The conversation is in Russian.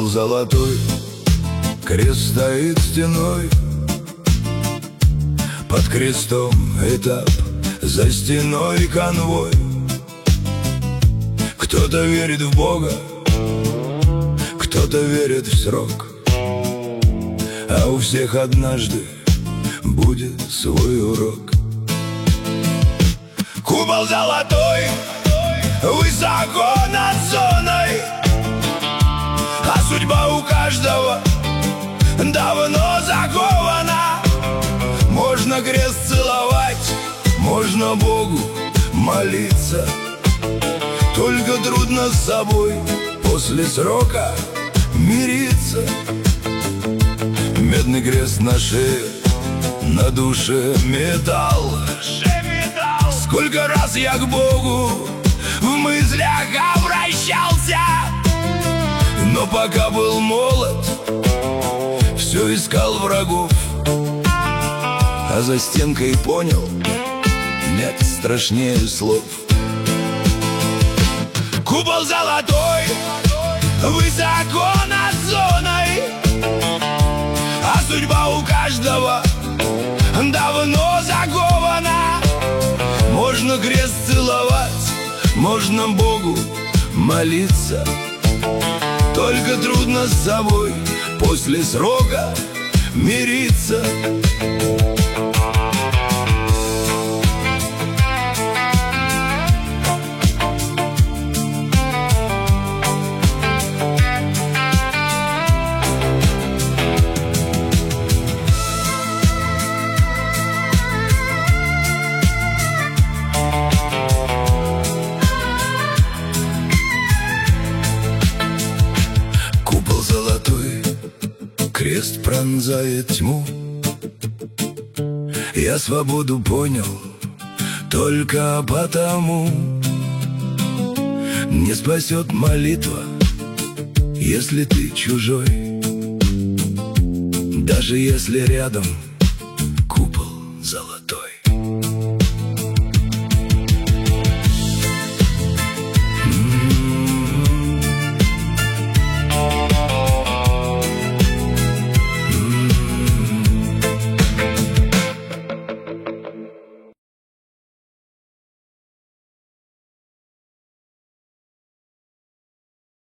Купол золотой, крест стоит стеной. Под крестом этап, за стеной конвой. Кто-то верит в Бога, кто-то верит в срок, а у всех однажды будет свой урок. Купол золотой, высоко над зоной, а судьба у каждого давно закована. Можно крест целовать, можно Богу молиться, только трудно с собой после срока мириться. Медный крест на шее, на душе металл. Сколько раз я к Богу в мыслях обращался, но пока был молод, все искал врагов. А за стенкой понял, нет страшнее слов. Купол золотой, высоко над зоной, а судьба у каждого давно закована. Можно крест целовать, можно Богу молиться, только трудно с собой после срока мириться. Крест пронзает тьму. Я свободу понял только потому. Не спасет молитва, если ты чужой, даже если рядом купол золотой.